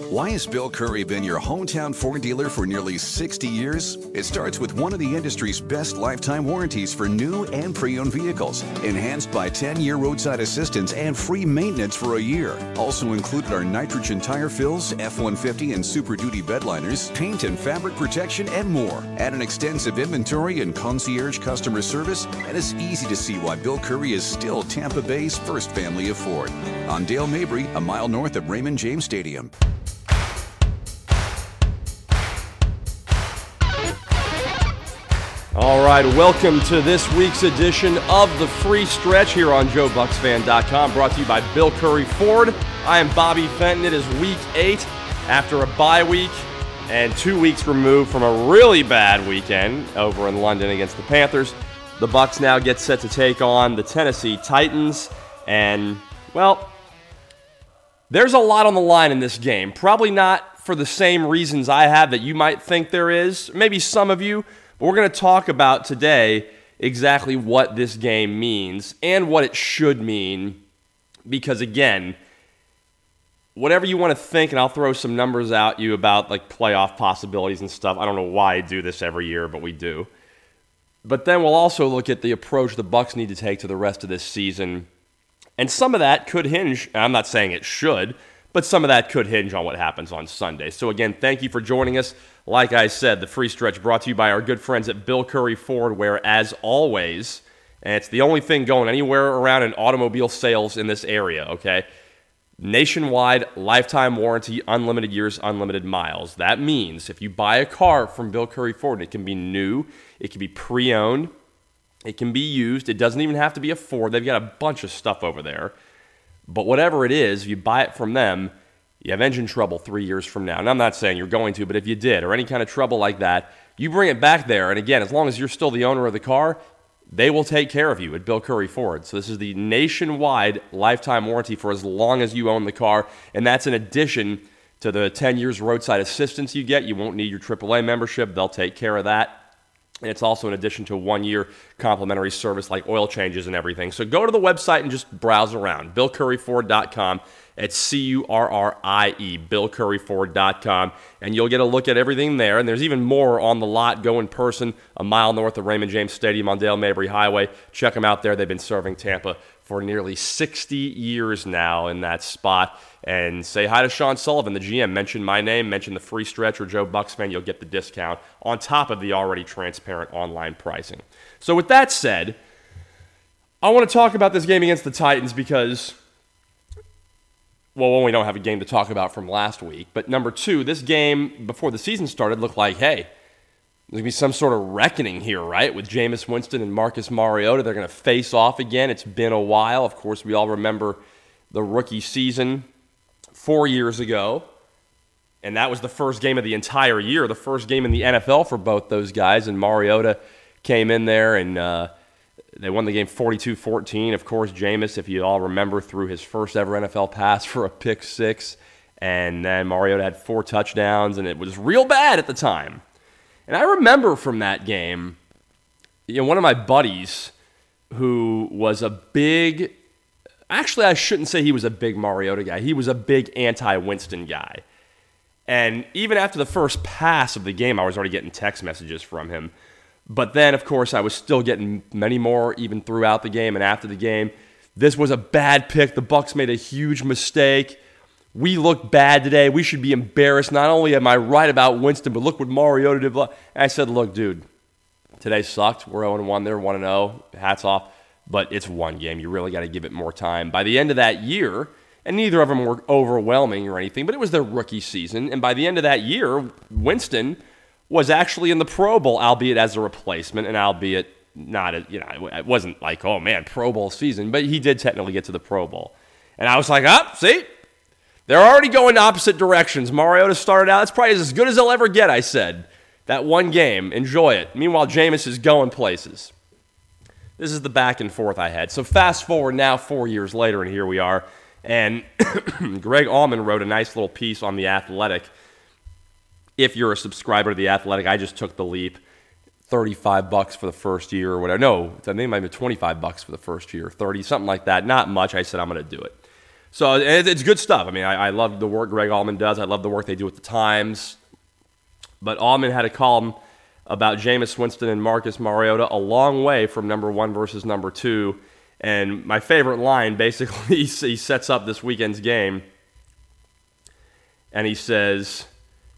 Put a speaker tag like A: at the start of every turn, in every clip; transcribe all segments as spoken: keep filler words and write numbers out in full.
A: Why has Bill Curry been your hometown Ford dealer for nearly sixty years? It starts with one of the industry's best lifetime warranties for new and pre-owned vehicles, enhanced by ten-year roadside assistance and free maintenance for a year. Also included are nitrogen tire fills, F one fifty and Super Duty bed liners, paint and fabric protection, and more. Add an extensive inventory and concierge customer service, and it's easy to see why Bill Curry is still Tampa Bay's first family of Ford. On Dale Mabry, a mile north of Raymond James Stadium.
B: All right, welcome to this week's edition of The Free Stretch here on Joe Bucks Fan dot com, brought to you by Bill Curry Ford. I am Bobby Fenton. It is week eight after a bye week and two weeks removed from a really bad weekend over in London against the Panthers. The Bucks now get set to take on the Tennessee Titans, and, well, there's a lot on the line in this game. Probably not for the same reasons I have that you might think there is, maybe some of you. But we're going to talk about today exactly what this game means and what it should mean because, again, whatever you want to think, and I'll throw some numbers at you about like playoff possibilities and stuff. I don't know why I do this every year, but we do. But then we'll also look at the approach the Bucks need to take to the rest of this season. And some of that could hinge, I'm not saying it should, but some of that could hinge on what happens on Sunday. So again, thank you for joining us. Like I said, the Free Stretch brought to you by our good friends at Bill Curry Ford, where, as always, and it's the only thing going anywhere around in automobile sales in this area, okay? Nationwide, lifetime warranty, unlimited years, unlimited miles. That means if you buy a car from Bill Curry Ford, it can be new, it can be pre-owned, it can be used. It doesn't even have to be a Ford. They've got a bunch of stuff over there. But whatever it is, if you buy it from them, you have engine trouble three years from now. And I'm not saying you're going to, but if you did, or any kind of trouble like that, you bring it back there. And again, as long as you're still the owner of the car, they will take care of you at Bill Curry Ford. So this is the nationwide lifetime warranty for as long as you own the car. And that's in addition to the ten years roadside assistance you get. You won't need your triple A membership. They'll take care of that. And it's also in addition to one year complimentary service like oil changes and everything. So go to the website and just browse around, Bill Curry Ford dot com. It's C U R R I E, Bill Curry Ford dot com. And you'll get a look at everything there. And there's even more on the lot. Go in person a mile north of Raymond James Stadium on Dale Mabry Highway. Check them out there. They've been serving Tampa for nearly sixty years now in that spot. And say hi to Sean Sullivan, the G M. Mention my name, mention the Free Stretch or Joe Bucks Fan. You'll get the discount on top of the already transparent online pricing. So with that said, I want to talk about this game against the Titans because, well, one, we don't have a game to talk about from last week. But number two, this game, before the season started, looked like, hey, there's going to be some sort of reckoning here, right? With Jameis Winston and Marcus Mariota. They're going to face off again. It's been a while. Of course, we all remember the rookie season four years ago. And that was the first game of the entire year, the first game in the N F L for both those guys. And Mariota came in there and uh, they won the game forty-two fourteen. Of course, Jameis, if you all remember, threw his first ever N F L pass for a pick six. And then Mariota had four touchdowns, and it was real bad at the time. And I remember from that game, you know, one of my buddies who was a big, actually I shouldn't say he was a big Mariota guy. He was a big anti-Winston guy. And even after the first pass of the game, I was already getting text messages from him. But then, of course, I was still getting many more even throughout the game and after the game. This was a bad pick. The Bucs made a huge mistake. We look bad today. We should be embarrassed. Not only am I right about Winston, but look what Mariota did. And I said, look, dude, today sucked. We're oh and one. They're one and oh. Hats off. But it's one game. You really got to give it more time. By the end of that year, and neither of them were overwhelming or anything, but it was their rookie season. And by the end of that year, Winston was actually in the Pro Bowl, albeit as a replacement, and albeit not, a, you know, it wasn't like, oh man, Pro Bowl season, but he did technically get to the Pro Bowl. And I was like, oh, see? They're already going opposite directions. Mariota started out, it's probably as good as they'll ever get, I said. That one game, enjoy it. Meanwhile, Jameis is going places. This is the back and forth I had. So fast forward now four years later, and here we are. And Greg Allman wrote a nice little piece on The Athletic. If you're a subscriber to The Athletic, I just took the leap. thirty-five bucks for the first year or whatever. No, I think it might be twenty-five bucks for the first year, thirty, something like that. Not much. I said I'm going to do it. So it, it's good stuff. I mean, I, I love the work Greg Allman does. I love the work they do with the Times. But Allman had a column about Jameis Winston and Marcus Mariota, a long way from number one versus number two. And my favorite line, basically, he, he sets up this weekend's game. And he says,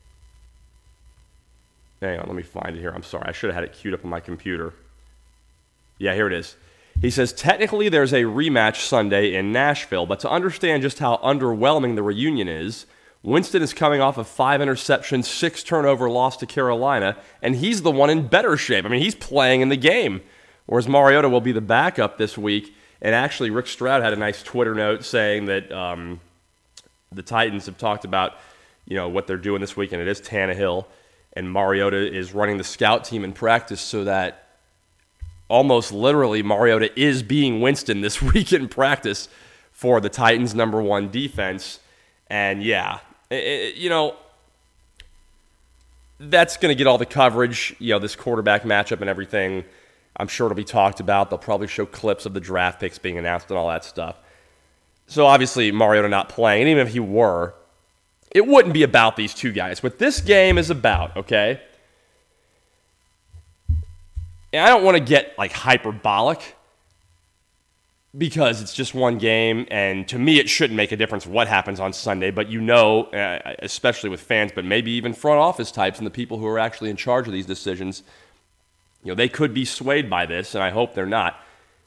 B: hang on, let me find it here. I'm sorry. I should have had it queued up on my computer. Yeah, here it is. He says, technically there's a rematch Sunday in Nashville, but to understand just how underwhelming the reunion is, Winston is coming off a five interception, six turnover loss to Carolina, and he's the one in better shape. I mean, he's playing in the game, whereas Mariota will be the backup this week. And actually, Rick Stroud had a nice Twitter note saying that um, the Titans have talked about, you know, what they're doing this week, and it is Tannehill, and Mariota is running the scout team in practice so that almost literally, Mariota is being Winston this week in practice for the Titans' number one defense. And yeah, it, it, you know, that's going to get all the coverage, you know, this quarterback matchup and everything. I'm sure it'll be talked about. They'll probably show clips of the draft picks being announced and all that stuff. So obviously, Mariota not playing, and even if he were, it wouldn't be about these two guys. What this game is about, okay? And I don't want to get, like, hyperbolic because it's just one game, and to me it shouldn't make a difference what happens on Sunday, but you know, uh, especially with fans, but maybe even front office types and the people who are actually in charge of these decisions, you know, they could be swayed by this, and I hope they're not.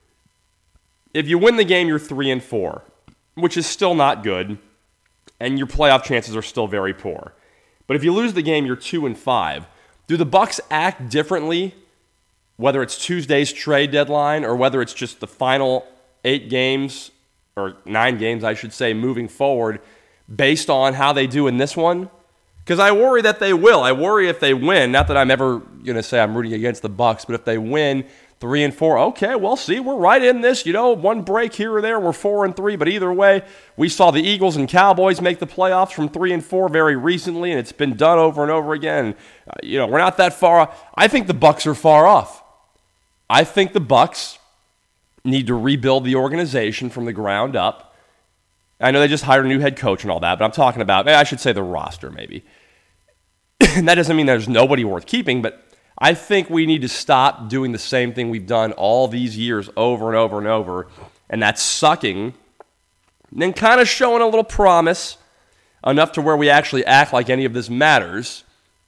B: If you win the game, you're three and four, which is still not good, and your playoff chances are still very poor. But if you lose the game, you're two and five. Do the Bucs act differently, whether it's Tuesday's trade deadline or whether it's just the final eight games, or nine games, I should say, moving forward, based on how they do in this one? Because I worry that they will. I worry if they win, not that I'm ever going to say I'm rooting against the Bucs, but if they win three and four, okay, well, see, we're right in this. You know, one break here or there, we're four and three, but either way, we saw the Eagles and Cowboys make the playoffs from three and four very recently, and it's been done over and over again. Uh, you know, we're not that far off. I think the Bucs are far off. I think the Bucs need to rebuild the organization from the ground up. I know they just hired a new head coach and all that, but I'm talking about, I should say the roster maybe. And that doesn't mean there's nobody worth keeping, but I think we need to stop doing the same thing we've done all these years over and over and over, and that's sucking, and then kind of showing a little promise, enough to where we actually act like any of this matters,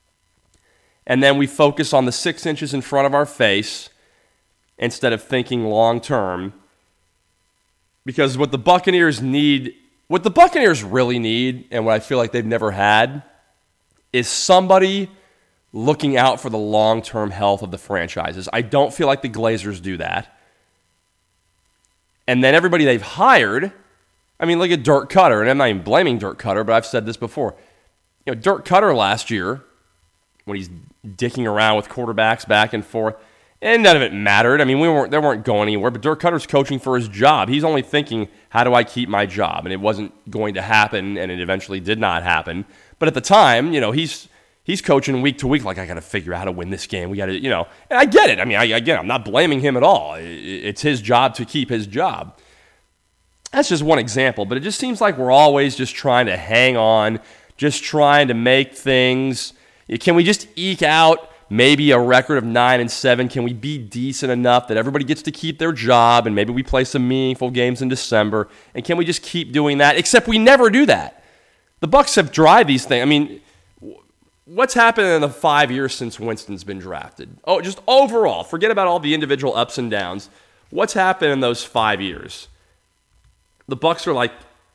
B: and then we focus on the six inches in front of our face instead of thinking long-term. Because what the Buccaneers need, what the Buccaneers really need, and what I feel like they've never had, is somebody looking out for the long-term health of the franchises. I don't feel like the Glazers do that. And then everybody they've hired, I mean, look at Dirk Cutter, and I'm not even blaming Dirk Cutter, but I've said this before. You know, Dirk Cutter last year, when he's dicking around with quarterbacks back and forth, and none of it mattered. I mean, we weren't they weren't going anywhere, but Dirk Cutter's coaching for his job. He's only thinking, how do I keep my job? And it wasn't going to happen, and it eventually did not happen. But at the time, you know, he's he's coaching week to week like, I got to figure out how to win this game. We got to, you know, and I get it. I mean, I, again, I'm not blaming him at all. It's his job to keep his job. That's just one example, but it just seems like we're always just trying to hang on, just trying to make things. Can we just eke out maybe a record of nine and seven? Can we be decent enough that everybody gets to keep their job, and maybe we play some meaningful games in December? And can we just keep doing that? Except we never do that. The Bucs have tried these things. I mean, what's happened in the five years since Winston's been drafted? Oh, just overall, forget about all the individual ups and downs. What's happened in those five years? The Bucs are like,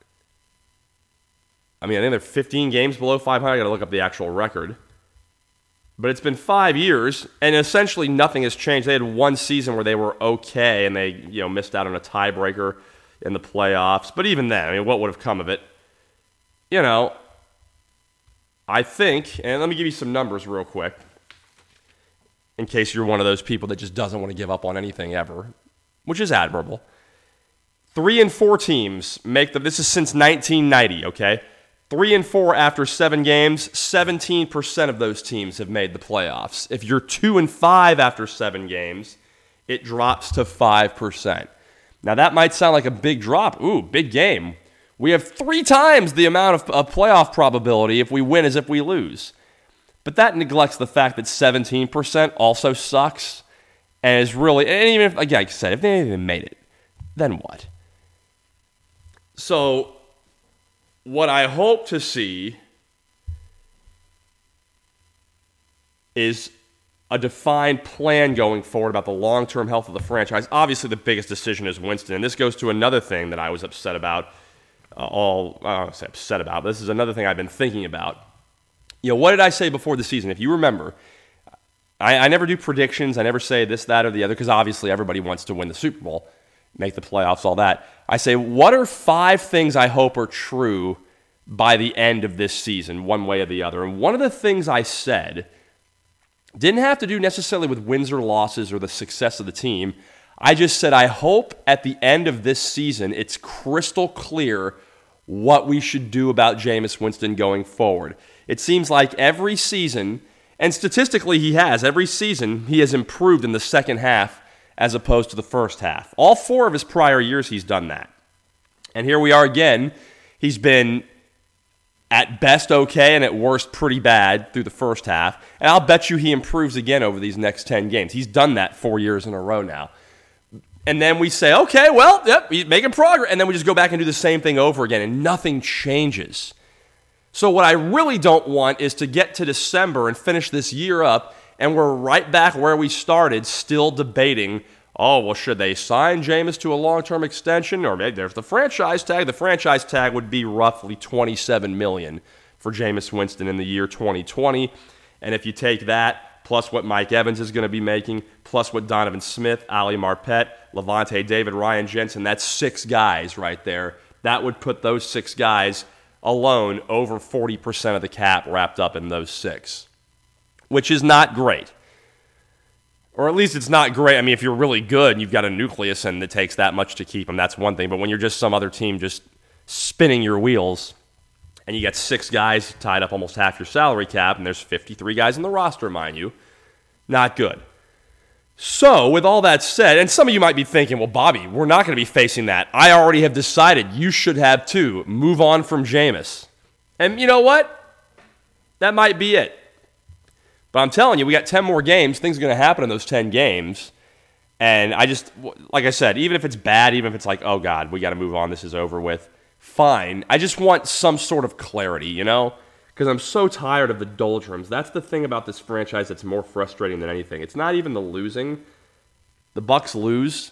B: I mean, I think they're fifteen games below five hundred. I got to look up the actual record. But it's been five years, and essentially nothing has changed. They had one season where they were okay, and they, you know, missed out on a tiebreaker in the playoffs. But even then, I mean, what would have come of it? You know, I think, and let me give you some numbers real quick, in case you're one of those people that just doesn't want to give up on anything ever, which is admirable. Three and four teams make the, this is since nineteen ninety, okay? Three and four after seven games, seventeen percent of those teams have made the playoffs. If you're two and five after seven games, it drops to five percent. Now that might sound like a big drop. Ooh, big game. We have three times the amount of, of playoff probability if we win as if we lose. But that neglects the fact that seventeen percent also sucks and is really, and even if, like I said, if they even made it, then what? So, what I hope to see is a defined plan going forward about the long-term health of the franchise. Obviously, the biggest decision is Winston, and this goes to another thing that I was upset about. Uh, all I don't say upset about, but this is another thing I've been thinking about. You know, what did I say before the season? If you remember, I, I never do predictions. I never say this, that, or the other, because obviously everybody wants to win the Super Bowl, make the playoffs, all that. I say, what are five things I hope are true by the end of this season, one way or the other? And one of the things I said didn't have to do necessarily with wins or losses or the success of the team. I just said, I hope at the end of this season it's crystal clear what we should do about Jameis Winston going forward. It seems like every season, and statistically he has, every season he has improved in the second half as opposed to the first half. All four of his prior years he's done that. And here we are again. He's been at best okay and at worst pretty bad through the first half. And I'll bet you he improves again over these next ten games. He's done that four years in a row now. And then we say, okay, well, yep, he's making progress. And then we just go back and do the same thing over again, and nothing changes. So what I really don't want is to get to December and finish this year up, and we're right back where we started, still debating, oh, well, should they sign Jameis to a long-term extension? Or maybe there's the franchise tag. The franchise tag would be roughly twenty-seven million dollars for Jameis Winston in the year twenty twenty. And if you take that, plus what Mike Evans is going to be making, plus what Donovan Smith, Ali Marpet, Levante David, Ryan Jensen, that's six guys right there. That would put those six guys alone over forty percent of the cap wrapped up in those six, which is not great. Or at least it's not great. I mean, if you're really good and you've got a nucleus and it takes that much to keep them, that's one thing. But when you're just some other team just spinning your wheels and you got six guys tied up almost half your salary cap, and there's fifty-three guys in the roster, mind you, not good. So, with all that said, and some of you might be thinking, well, Bobby, we're not going to be facing that. I already have decided you should have too. Move on from Jameis. And you know what? That might be it. But I'm telling you, we got ten more games. Things are going to happen in those ten games. And I just, like I said, even if it's bad, even if it's like, oh, God, we got to move on, this is over with, fine. I just want some sort of clarity, you know? Because I'm so tired of the doldrums. That's the thing about this franchise that's more frustrating than anything. It's not even the losing. The Bucs lose.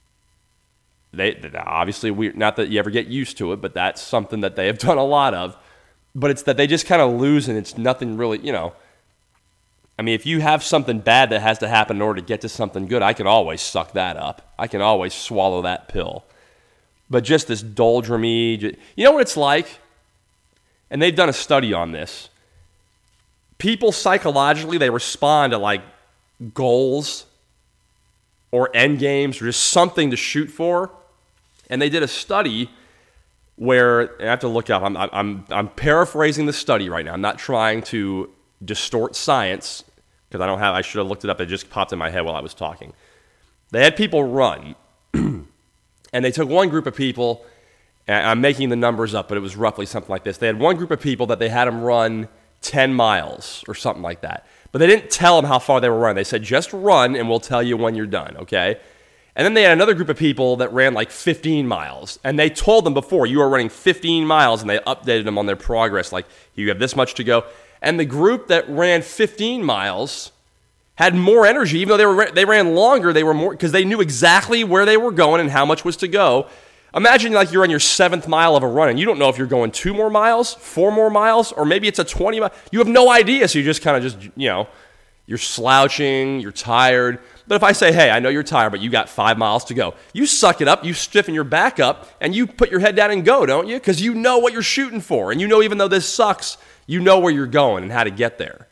B: They, they obviously, we, not that you ever get used to it, but that's something that they have done a lot of. But it's that they just kind of lose and it's nothing really, you know. I mean, if you have something bad that has to happen in order to get to something good, I can always suck that up. I can always swallow that pill. But just this doldrumy, you know what it's like? And they've done a study on this. People psychologically, they respond to like goals or end games or just something to shoot for. And they did a study where, I have to look up, I'm, I'm, I'm paraphrasing the study right now. I'm not trying to distort science because I don't have, I should have looked it up. It just popped in my head while I was talking. They had people run and they took one group of people, and I'm making the numbers up, but it was roughly something like this. They had one group of people that they had them run ten miles or something like that. But they didn't tell them how far they were running. They said, just run and we'll tell you when you're done, okay? And then they had another group of people that ran like fifteen miles. And they told them before, you are running fifteen miles, and they updated them on their progress, like, you have this much to go. And the group that ran fifteen miles had more energy, even though they were they ran longer, they were more, because they knew exactly where they were going and how much was to go. Imagine like you're on your seventh mile of a run, and you don't know if you're going two more miles, four more miles, or maybe it's a twenty mile. You have no idea, so you just kind of just, you know, you're slouching, you're tired. But if I say, hey, I know you're tired, but you got five miles to go, you suck it up, you stiffen your back up, and you put your head down and go, don't you? Because you know what you're shooting for, and you know even though this sucks, you know where you're going and how to get there.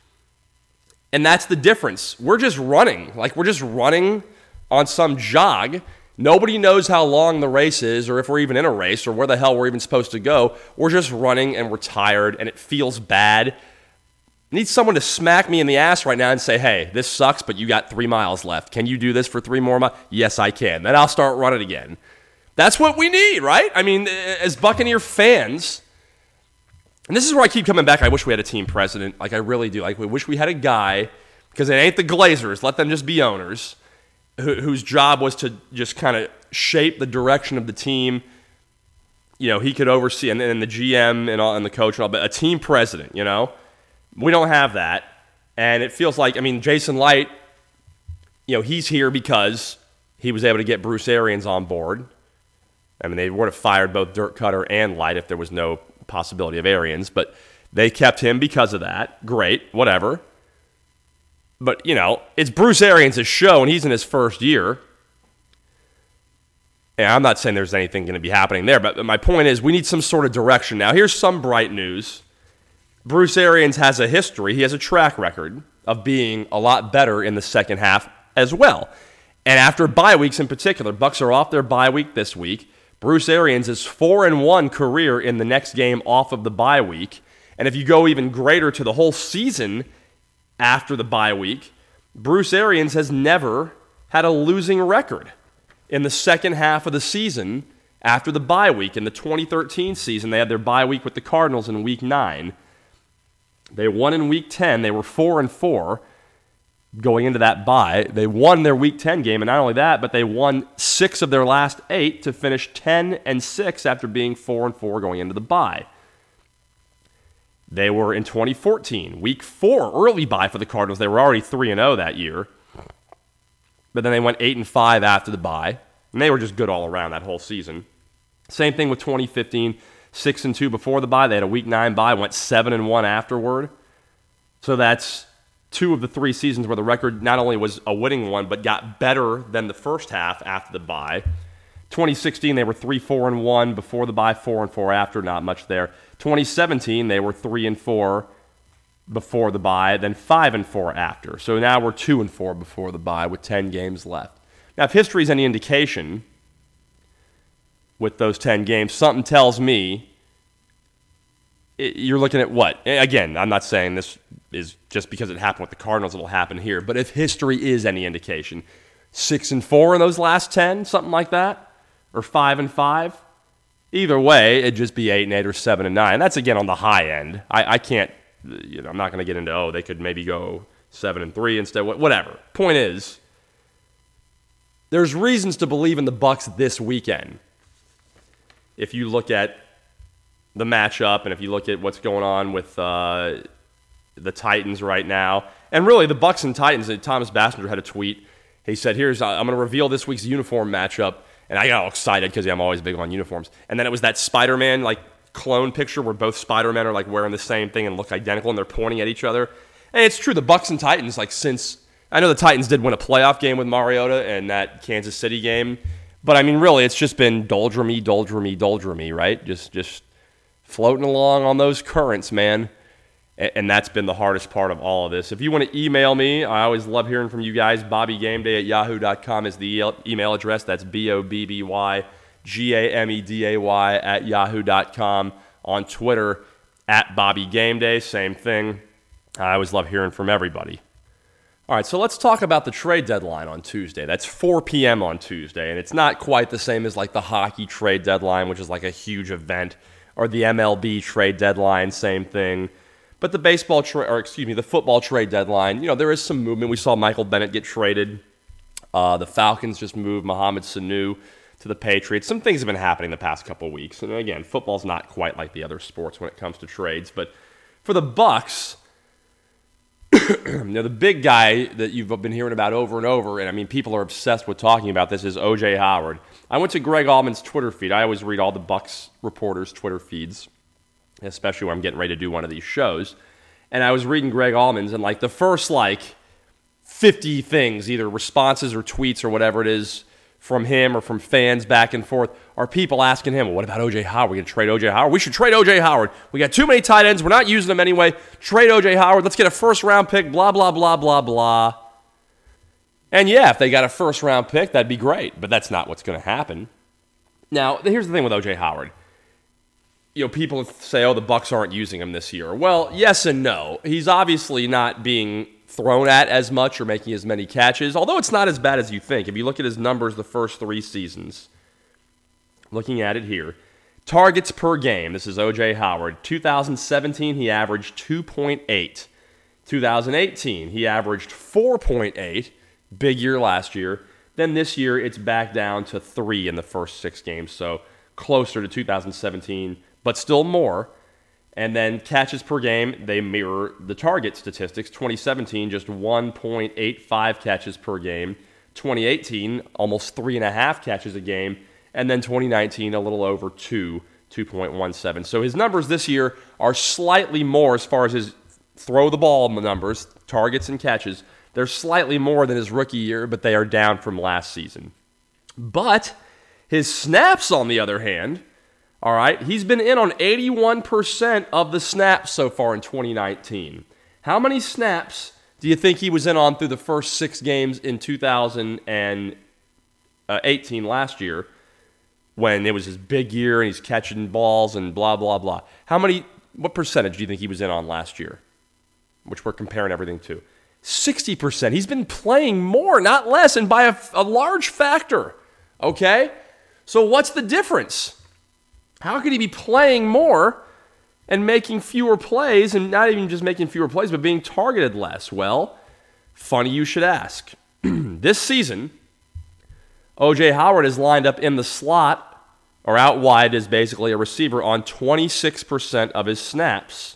B: And that's the difference. We're just running. Like, we're just running on some jog. Nobody knows how long the race is or if we're even in a race or where the hell we're even supposed to go. We're just running and we're tired and it feels bad. I need someone to smack me in the ass right now and say, hey, this sucks, but you got three miles left. Can you do this for three more miles? Yes, I can. Then I'll start running again. That's what we need, right? I mean, as Buccaneer fans, and this is where I keep coming back. I wish we had a team president. Like, I really do. Like, we wish we had a guy, because it ain't the Glazers. Let them just be owners, who, whose job was to just kind of shape the direction of the team. You know, he could oversee, and then the G M and, all, and the coach and all, but a team president, you know? We don't have that. And it feels like, I mean, Jason Light, you know, he's here because he was able to get Bruce Arians on board. I mean, they would have fired both Dirk Cutter and Light if there was no possibility of Arians, but they kept him because of that. Great, whatever. But, you know, it's Bruce Arians' show, and he's in his first year. And I'm not saying there's anything going to be happening there, but my point is we need some sort of direction. Now, here's some bright news. Bruce Arians has a history. He has a track record of being a lot better in the second half as well. And after bye weeks in particular, Bucs are off their bye week this week. Bruce Arians is four and one career in the next game off of the bye week. And if you go even greater to the whole season after the bye week, Bruce Arians has never had a losing record in the second half of the season after the bye week. In the twenty thirteen season, they had their bye week with the Cardinals in week nine. They won in week ten. They were four and four going into that bye. They won their week ten game, and not only that, but they won six of their last eight to finish ten and six after being four and four going into the bye. They were in twenty fourteen, week four, early bye for the Cardinals. They were already three and oh that year. But then they went eight and five after the bye, and they were just good all around that whole season. Same thing with twenty fifteen, six and two before the bye. They had a week nine bye, went seven and one afterward. So that's two of the three seasons where the record not only was a winning one, but got better than the first half after the bye. twenty sixteen, they were three four and one before the bye, four and four after, not much there. twenty seventeen, they were three and four before the bye, then five and four after. So now we're two and four before the bye with ten games left. Now, if history is any indication with those ten games, something tells me you're looking at what? Again, I'm not saying this is just because it happened with the Cardinals, it'll happen here. But if history is any indication, six and four in those last ten, something like that, or five and five. Either way, it'd just be eight and eight or seven and nine. That's again on the high end. I, I can't. You know, I'm not going to get into oh they could maybe go seven and three instead. Whatever. Point is, there's reasons to believe in the Bucs this weekend. If you look at the matchup, and if you look at what's going on with uh, the Titans right now, and really the Bucs and Titans, Thomas Bassinger had a tweet. He said, here's, I'm going to reveal this week's uniform matchup, and I got all excited because I'm always big on uniforms. And then it was that Spider-Man like clone picture where both Spider-Men are like wearing the same thing and look identical, and they're pointing at each other. And it's true, the Bucs and Titans, like since, I know the Titans did win a playoff game with Mariota and that Kansas City game, but I mean, really, it's just been doldrummy, doldrummy, doldrummy, right? Just, just floating along on those currents, man. And that's been the hardest part of all of this. If you want to email me, I always love hearing from you guys. Bobby Game Day at yahoo dot com is the email address. That's B O B B Y G A M E D A Y at yahoo dot com. On Twitter, at Bobby Game Day, same thing. I always love hearing from everybody. All right, so let's talk about the trade deadline on Tuesday. That's four p.m. on Tuesday, and it's not quite the same as like the hockey trade deadline, which is like a huge event, or the M L B trade deadline, same thing. But the baseball, tra- or excuse me, the football trade deadline, you know, there is some movement. We saw Michael Bennett get traded. Uh, the Falcons just moved Mohamed Sanu to the Patriots. Some things have been happening the past couple weeks. And again, football's not quite like the other sports when it comes to trades. But for the Bucs, you know, the big guy that you've been hearing about over and over, and I mean, people are obsessed with talking about this, is O J Howard. I went to Greg Allman's Twitter feed. I always read all the Bucs reporters' Twitter feeds, especially when I'm getting ready to do one of these shows. And I was reading Greg Allman's, and like the first like fifty things, either responses or tweets or whatever it is from him or from fans back and forth, are people asking him, well, what about O J Howard? We're going to trade O J Howard? We should trade O J Howard. We got too many tight ends. We're not using them anyway. Trade O J Howard. Let's get a first-round pick, blah, blah, blah, blah, blah. And yeah, if they got a first-round pick, that'd be great. But that's not what's going to happen. Now, here's the thing with O J Howard. You know, people say, oh, the Bucs aren't using him this year. Well, yes and no. He's obviously not being thrown at as much or making as many catches, although it's not as bad as you think. If you look at his numbers the first three seasons, looking at it here. Targets per game. This is O J Howard. two thousand seventeen, he averaged two point eight. two thousand eighteen, he averaged four point eight. Big year last year. Then this year, it's back down to three in the first six games. So closer to two thousand seventeen, but still more. And then catches per game, they mirror the target statistics. twenty seventeen, just one point eight five catches per game. twenty eighteen, almost three and a half catches a game. And then twenty nineteen, a little over two, two point one seven. So his numbers this year are slightly more as far as his throw the ball numbers, targets and catches. They're slightly more than his rookie year, but they are down from last season. But his snaps, on the other hand, all right, he's been in on eighty-one percent of the snaps so far in twenty nineteen. How many snaps do you think he was in on through the first six games in two thousand eighteen last year, when it was his big year and he's catching balls and blah, blah, blah? How many, what percentage do you think he was in on last year, which we're comparing everything to? sixty percent. He's been playing more, not less, and by a, a large factor, okay? So what's the difference? How could he be playing more and making fewer plays, and not even just making fewer plays, but being targeted less? Well, funny you should ask. This season, O J Howard is lined up in the slot, or out wide as basically a receiver, on twenty-six percent of his snaps.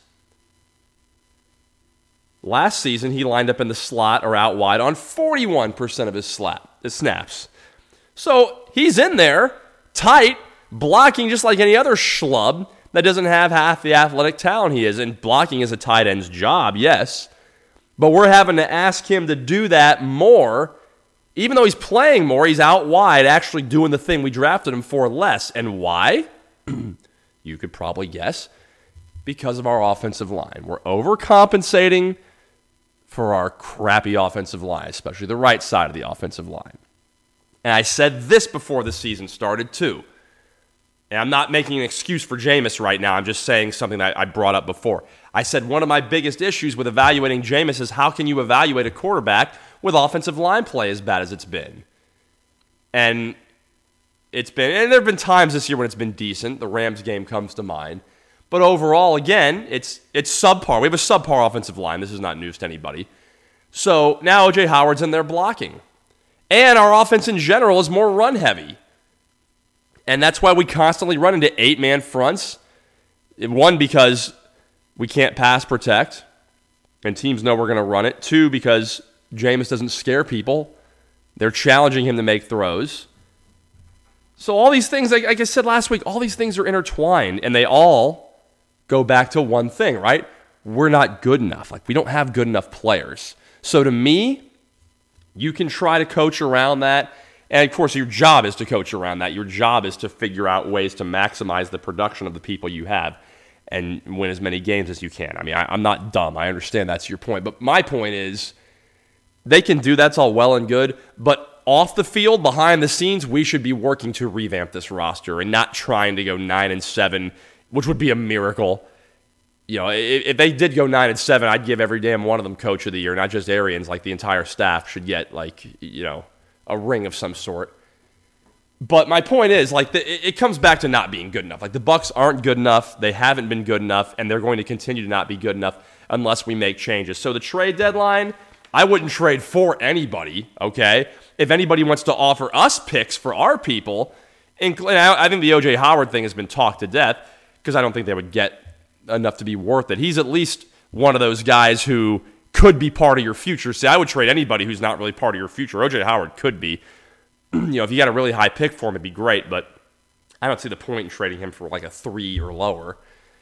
B: Last season, he lined up in the slot or out wide on forty-one percent of his, slap, his snaps. So he's in there, tight, blocking just like any other schlub that doesn't have half the athletic talent he is. And blocking is a tight end's job, yes. But we're having to ask him to do that more. Even though he's playing more, he's out wide, actually doing the thing we drafted him for less. And why? You could probably guess. Because of our offensive line. We're overcompensating for our crappy offensive line, especially the right side of the offensive line. And I said this before the season started, too. And I'm not making an excuse for Jameis right now. I'm just saying something that I brought up before. I said one of my biggest issues with evaluating Jameis is how can you evaluate a quarterback with offensive line play as bad as it's been? And it's been, and there have been times this year when it's been decent. The Rams game comes to mind. But overall, again, it's it's subpar. We have a subpar offensive line. This is not news to anybody. So now O J Howard's in there blocking. And our offense in general is more run-heavy. And that's why we constantly run into eight-man fronts. One, because we can't pass protect, and teams know we're going to run it. Two, because Jameis doesn't scare people. They're challenging him to make throws. So all these things, like, like I said last week, all these things are intertwined, and they all go back to one thing, right? We're not good enough. Like, we don't have good enough players. So to me, you can try to coach around that. And, of course, your job is to coach around that. Your job is to figure out ways to maximize the production of the people you have and win as many games as you can. I mean, I, I'm not dumb. I understand that's your point. But my point is they can do that's all well and good. But off the field, behind the scenes, we should be working to revamp this roster and not trying to go nine and seven, which would be a miracle. You know, if, if they did go nine and seven, I'd give every damn one of them Coach of the Year, not just Arians. Like, the entire staff should get, like, you know, a ring of some sort. But my point is, like, the, it comes back to not being good enough. Like, the Bucs aren't good enough. They haven't been good enough, and they're going to continue to not be good enough unless we make changes. So the trade deadline, I wouldn't trade for anybody, okay? If anybody wants to offer us picks for our people, and I think the O J Howard thing has been talked to death because I don't think they would get enough to be worth it. He's at least one of those guys who could be part of your future. See, I would trade anybody who's not really part of your future. O J Howard could be. You know, if you got a really high pick for him, it'd be great, but I don't see the point in trading him for like a three or lower.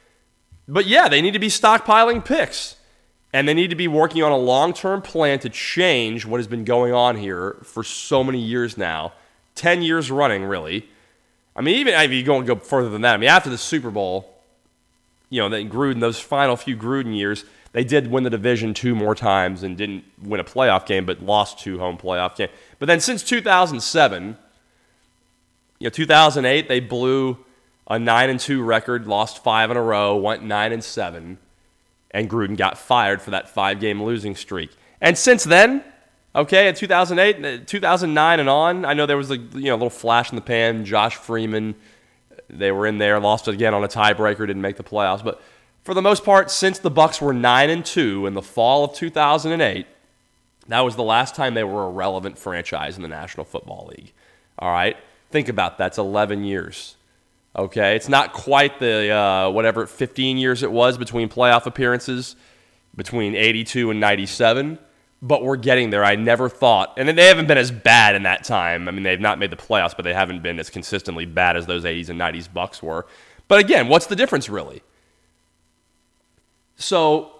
B: But yeah, they need to be stockpiling picks, and they need to be working on a long-term plan to change what has been going on here for so many years now, ten years running, really. I mean, even if you go and go further than that, I mean, after the Super Bowl, you know, then Gruden, those final few Gruden years, they did win the division two more times and didn't win a playoff game, but lost two home playoff games. But then since two thousand seven, you know, two thousand eight, they blew a nine and two record, lost five in a row, went nine and seven, and Gruden got fired for that five-game losing streak. And since then, okay, in two thousand eight, two thousand nine and on, I know there was a you know a little flash in the pan, Josh Freeman, they were in there, lost again on a tiebreaker, didn't make the playoffs. But for the most part, since the Bucs were nine and two in the fall of two thousand eight, that was the last time they were a relevant franchise in the National Football League. All right? Think about that. That's eleven years. Okay? It's not quite the, uh, whatever, fifteen years it was between playoff appearances, between eighty-two and ninety-seven, but we're getting there. I never thought, and they haven't been as bad in that time. I mean, they've not made the playoffs, but they haven't been as consistently bad as those eighties and nineties Bucs were. But again, what's the difference really? So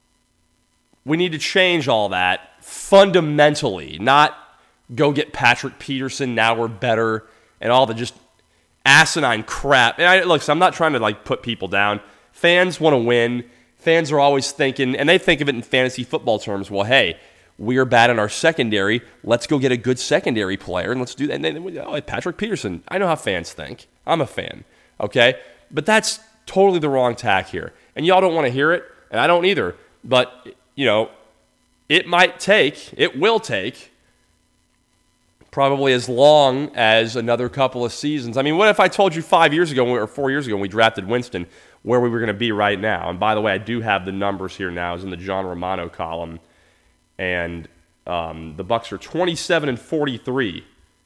B: we need to change all that fundamentally, not go get Patrick Peterson, now we're better, and all the just asinine crap. And I, look, so I'm not trying to like put people down. Fans want to win. Fans are always thinking, and they think of it in fantasy football terms, well, hey, we are bad in our secondary. Let's go get a good secondary player, and let's do that. And then, oh, Patrick Peterson. I know how fans think. I'm a fan, okay? But that's totally the wrong tack here. And y'all don't want to hear it, and I don't either. But, you know, it might take, it will take, probably as long as another couple of seasons. I mean, what if I told you five years ago or four years ago when we drafted Winston where we were going to be right now? And by the way, I do have the numbers here now. It's in the John Romano column. And um, the Bucs are twenty-seven and forty-three.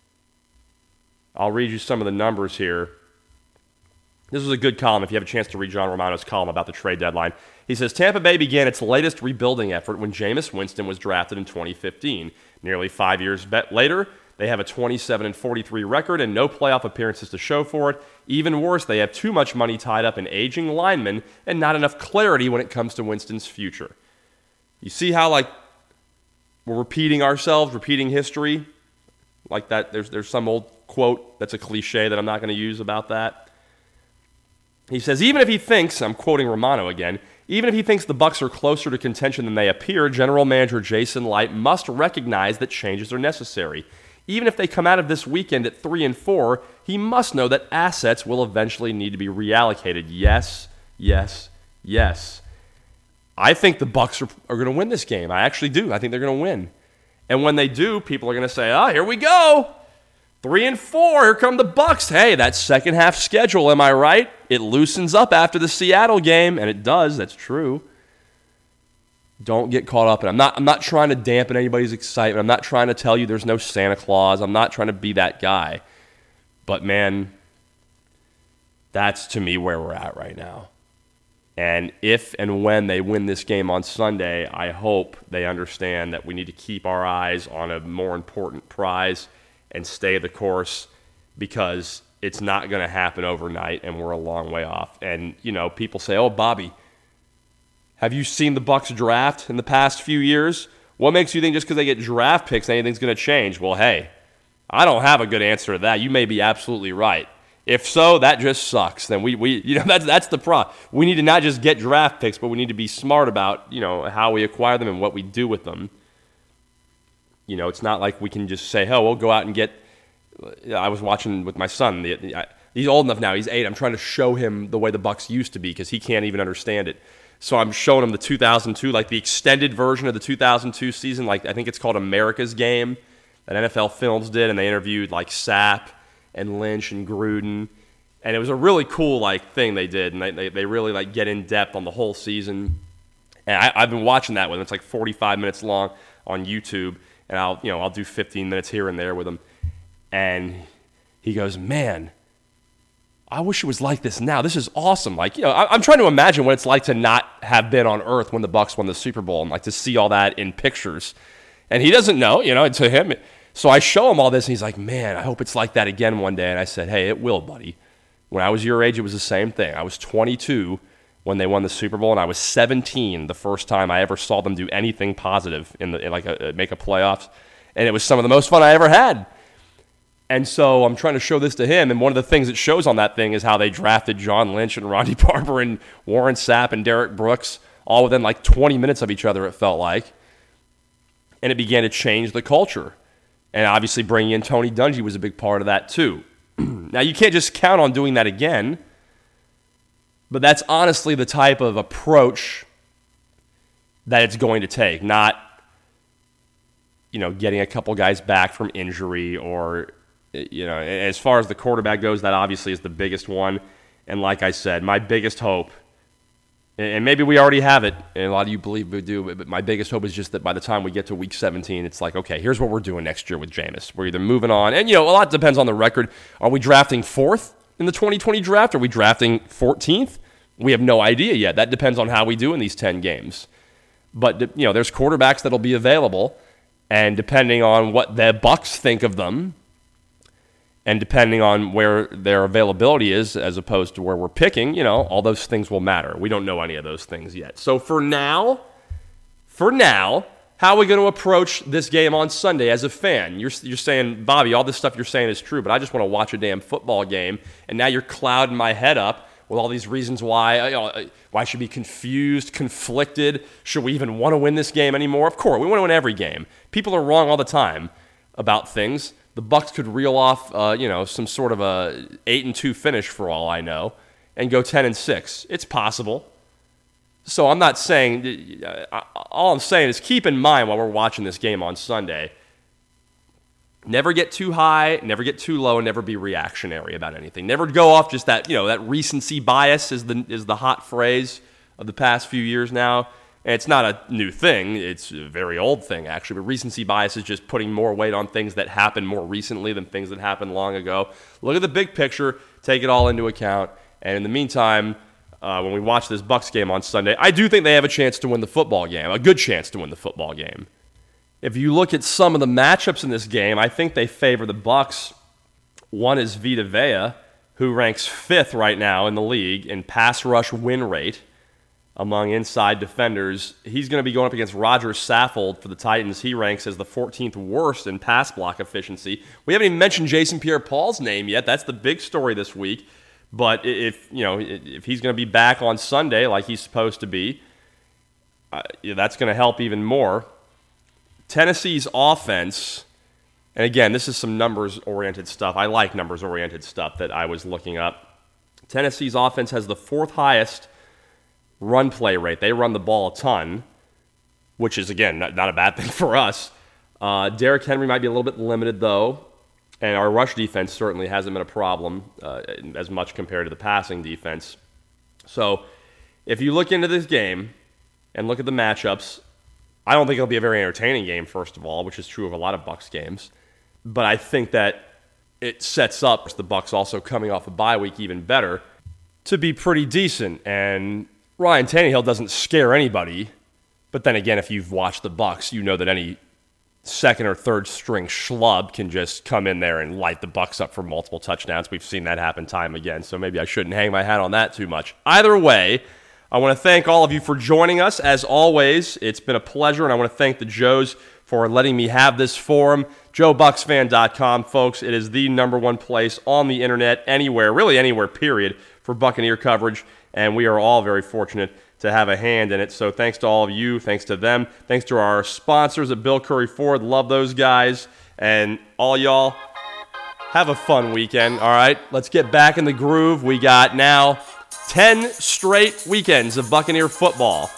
B: I'll read you some of the numbers here. This was a good column if you have a chance to read John Romano's column about the trade deadline. He says, Tampa Bay began its latest rebuilding effort when Jameis Winston was drafted in twenty fifteen. Nearly five years later, they have a twenty-seven and forty-three record and no playoff appearances to show for it. Even worse, they have too much money tied up in aging linemen and not enough clarity when it comes to Winston's future. You see how, like, we're repeating ourselves, repeating history? Like that, there's there's some old quote that's a cliche that I'm not going to use about that. He says, even if he thinks, I'm quoting Romano again, even if he thinks the Bucs are closer to contention than they appear, General Manager Jason Light must recognize that changes are necessary. Even if they come out of this weekend at three and four, he must know that assets will eventually need to be reallocated. Yes, yes, yes. I think the Bucs are, are going to win this game. I actually do. I think they're going to win. And when they do, people are going to say, oh, here we go. Three and four. Here come the Bucs. Hey, that second half schedule, am I right? It loosens up after the Seattle game, and it does. That's true. Don't get caught up in it. I'm not, I'm not trying to dampen anybody's excitement. I'm not trying to tell you there's no Santa Claus. I'm not trying to be that guy. But, man, that's to me where we're at right now. And if and when they win this game on Sunday, I hope they understand that we need to keep our eyes on a more important prize and stay the course, because it's not going to happen overnight and we're a long way off. And, you know, people say, oh, Bobby, have you seen the Bucs draft in the past few years? What makes you think just because they get draft picks anything's going to change? Well, hey, I don't have a good answer to that. You may be absolutely right. If so, that just sucks. Then we, we you know, that's that's the problem. We need to not just get draft picks, but we need to be smart about, you know, how we acquire them and what we do with them. You know, it's not like we can just say, oh, we'll go out and get. I was watching with my son. The, the, I, he's old enough now. He's eight. I'm trying to show him the way the Bucs used to be because he can't even understand it. So I'm showing him the two thousand two, like the extended version of the two thousand two season. Like I think it's called America's Game that N F L Films did, and they interviewed like Sapp and Lynch and Gruden, and it was a really cool like thing they did, and they they, they really like get in depth on the whole season. And I, I've been watching that with him. It's like forty-five minutes long on YouTube, and I'll you know I'll do fifteen minutes here and there with him, and he goes, man, I wish it was like this now. This is awesome. Like, you know, I, I'm trying to imagine what it's like to not have been on Earth when the Bucs won the Super Bowl and like to see all that in pictures. And he doesn't know, you know, and to him. So I show him all this, and he's like, man, I hope it's like that again one day. And I said, hey, it will, buddy. When I was your age, it was the same thing. I was twenty-two when they won the Super Bowl, and I was seventeen the first time I ever saw them do anything positive in the in like a, make a playoffs. And it was some of the most fun I ever had. And so I'm trying to show this to him, and one of the things it shows on that thing is how they drafted John Lynch and Ronnie Barber and Warren Sapp and Derek Brooks all within like twenty minutes of each other, it felt like. And it began to change the culture. And obviously bringing in Tony Dungy was a big part of that too. Now, you can't just count on doing that again, but that's honestly the type of approach that it's going to take, not, you know, getting a couple guys back from injury or You know, as far as the quarterback goes, that obviously is the biggest one. And like I said, my biggest hope, and maybe we already have it, and a lot of you believe we do, but my biggest hope is just that by the time we get to week seventeen, it's like, okay, here's what we're doing next year with Jameis. We're either moving on, and, you know, a lot depends on the record. Are we drafting fourth in the twenty twenty draft? Are we drafting fourteenth? We have no idea yet. That depends on how we do in these ten games. But, you know, there's quarterbacks that'll be available, and depending on what the Bucs think of them, and depending on where their availability is as opposed to where we're picking, you know, all those things will matter. We don't know any of those things yet. So for now, for now, how are we going to approach this game on Sunday as a fan? You're, you're saying, Bobby, all this stuff you're saying is true, but I just want to watch a damn football game, and now you're clouding my head up with all these reasons why, you know, why I should be confused, conflicted. Should we even want to win this game anymore? Of course, we want to win every game. People are wrong all the time about things. The Bucs could reel off, uh, you know, some sort of a eight and two finish for all I know, and go ten and six. It's possible. So I'm not saying. All I'm saying is keep in mind while we're watching this game on Sunday. Never get too high, never get too low, and never be reactionary about anything. Never go off just that, you know, that recency bias is the is the hot phrase of the past few years now. And it's not a new thing. It's a very old thing, actually. But recency bias is just putting more weight on things that happened more recently than things that happened long ago. Look at the big picture. Take it all into account. And in the meantime, uh, when we watch this Bucs game on Sunday, I do think they have a chance to win the football game, a good chance to win the football game. If you look at some of the matchups in this game, I think they favor the Bucs. One is Vita Vea, who ranks fifth right now in the league in pass rush win rate among inside defenders. He's going to be going up against Roger Saffold for the Titans. He ranks as the fourteenth worst in pass block efficiency. We haven't even mentioned Jason Pierre-Paul's name yet. That's the big story this week. But if, you know, if he's going to be back on Sunday like he's supposed to be, uh, yeah, that's going to help even more. Tennessee's offense, and again, this is some numbers-oriented stuff. I like numbers-oriented stuff that I was looking up. Tennessee's offense has the fourth highest run play rate. They run the ball a ton, which is, again, not, not a bad thing for us. Uh, Derrick Henry might be a little bit limited, though, and our rush defense certainly hasn't been a problem uh, as much compared to the passing defense. So if you look into this game and look at the matchups, I don't think it'll be a very entertaining game, first of all, which is true of a lot of Bucs games. But I think that it sets up the Bucs also coming off a bye week even better to be pretty decent. And Ryan Tannehill doesn't scare anybody. But then again, if you've watched the Bucs, you know that any second or third string schlub can just come in there and light the Bucs up for multiple touchdowns. We've seen that happen time again, so maybe I shouldn't hang my hat on that too much. Either way, I want to thank all of you for joining us. As always, it's been a pleasure, and I want to thank the Joes for letting me have this forum. Joe Bucs Fan dot com, folks. It is the number one place on the internet, anywhere, really anywhere, period, for Buccaneer coverage, and we are all very fortunate to have a hand in it. So thanks to all of you. Thanks to them. Thanks to our sponsors at Bill Curry Ford. Love those guys. And all y'all, have a fun weekend, all right? Let's get back in the groove. We got now ten straight weekends of Buccaneer football.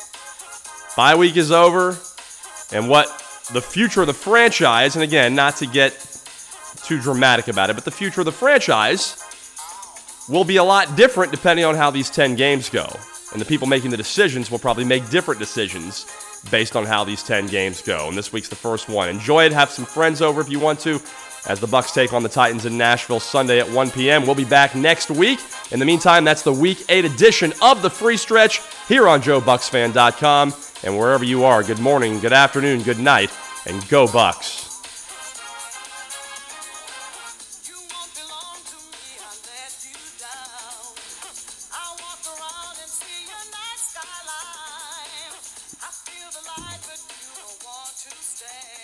B: Bye week is over. And what the future of the franchise, and again, not to get too dramatic about it, but the future of the franchise will be a lot different depending on how these ten games go. And the people making the decisions will probably make different decisions based on how these ten games go. And this week's the first one. Enjoy it. Have some friends over if you want to, as the Bucs take on the Titans in Nashville Sunday at one p.m. We'll be back next week. In the meantime, that's the Week eight edition of The Free Stretch here on Joe Bucs Fan dot com. And wherever you are, good morning, good afternoon, good night, and go Bucs.
C: I feel the light, but you don't want to stay.